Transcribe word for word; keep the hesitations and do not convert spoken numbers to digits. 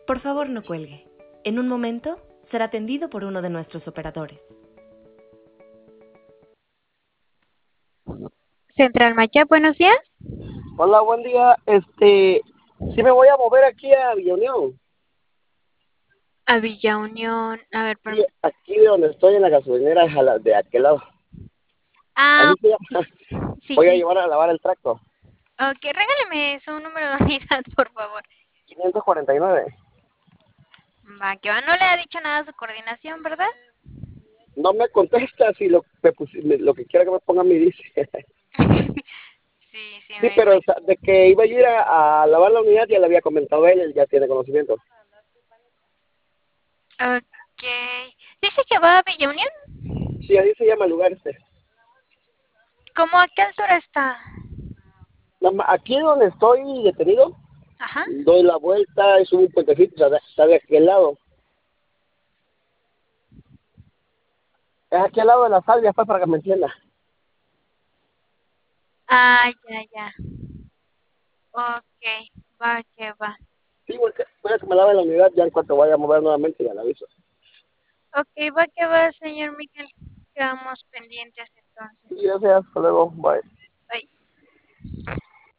Por favor, no cuelgue. En un momento será atendido por uno de nuestros operadores. Central Maya, buenos días. Hola, buen día. Este, sí me voy a mover aquí a Villa Unión. A Villa Unión, a ver, Sí, perm- aquí de donde estoy en la gasolinera a la- de aquel lado. Ah, Así se ok. llama. Sí, Voy a sí. llevar a lavar el tracto. Ok, regáleme su número de unidad, por favor. quinientos cuarenta y nueve. Va, que va. No le ha dicho nada a su coordinación, ¿verdad? No me contesta si lo, me pusi- me- lo que quiera que me ponga me dice. Sí, sí, Sí, me pero o imagino. sea, de que iba a ir a, a lavar la unidad ya le había comentado a él, él ya tiene conocimiento. Ok. Dice que va a Villa Unión. Sí, así se llama el lugar este. ¿Cómo a qué altura está? Nada más, aquí donde estoy detenido, Ajá. doy la vuelta, es un puentecito, está de, está de aquel lado. Es aquí al lado de la salvia, pues, para que me entienda. Ah, ya, ya. Ok, va, que va. Sí, porque voy a que me lave la unidad ya en cuanto vaya a mover nuevamente, ya la aviso. Ok, va, que va, señor Miguel. Quedamos pendientes entonces. Sí, gracias, hasta luego, bye. Bye.